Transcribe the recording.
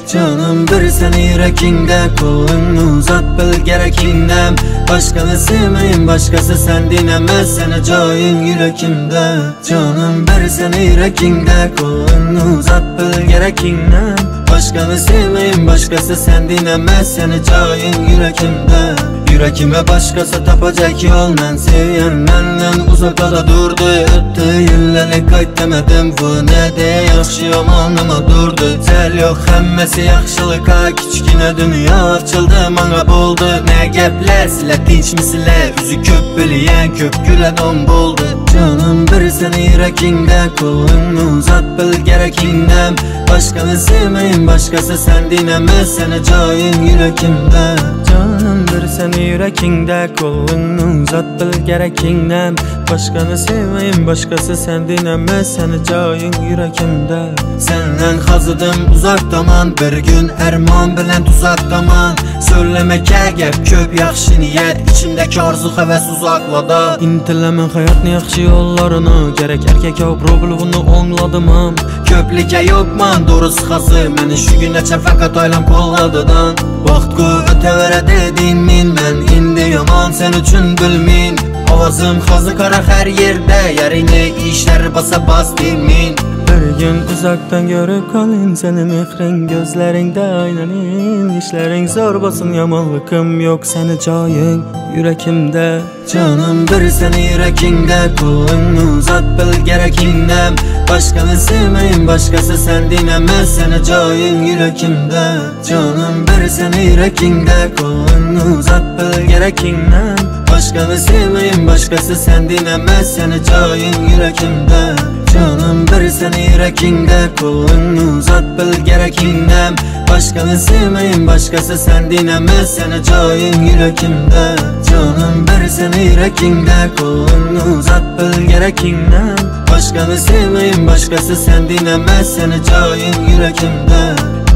Canım bir seni yürekinde, kolunu uzat bil gerekinem. Başkanı sevmeyin, başkası sen dinlemez, seni cayın yürekimde. Canım bir seni yürekinde, kolunu uzat bil gerekinem. Başkanı sevmeyin, başkası sen dinlemez, seni cayın yürekimde. Yürekime başkası tapacak yol, men seviyen menden uzakta da durdu. Öttü yıllarla qayt demedim, bu ne de yaxşı yamanıma durdu. Tel yok, hemmesi yaxşılıqa, kichkine dünya açıldı, bana buldu. Ne gepler, silə dinçmisilər, üzü köp biliyen, köp gülen on buldu. Canım bir seni yürekinde, kolunu uzat bil gerekinem. Başkanı sevmeyin, başkası sen dinlemez, seni cayın yürekimde. Canım bir seni yürekinde, kolunu uzat bil gerekinem. Başkanı sevmeyin, başkası sen dinlemez, seni cayın yürekimde. Senden hazıdım uzaktaman, bir gün erman bilen tuzaktaman. Söylemek gep köp yaxşı niyet, içimdeki arzu heves uzaklada. İntilemen hayatın yaxşı yollarını, gerek erkek yok problemi anladım. Köplike yokman doğrusu hazır, meni şu gün neçe fakat aylam kolladıdan. Vaxt öte vere dedin min, ben indi yaman sen üçün bilmin. Avazım xazı kara her yerde, yerini işler basa bas demin. Bir gün uzaktan görüp kalın, senin mehrin gözlerinde aynanin. İşlerin zor basın, yamanlıkım yok, seni cayın yürekimde. Canım bir seni yürekinde, kolunu uzat bil gerekinem. Başkanı sevmeyin, başkası sen dinlemez, seni cayın yürekimde. Canım bir seni yürekinde, kolunu uzat bil gerekinem. Başkanı sevmeyin, başkası sen dinlemez, seni cayın yürekimde. Canım bir seni yürekinde, kolunu uzat bil gerekinem. Başkanı sevmeyin, başkası sen dinlemez, seni cayın yürekimde. Canım bir seni yürekinde, kolunu uzat bil gerekinem. Başkanı sevmeyin, başkası sen dinlemez, seni cayın yürekimde.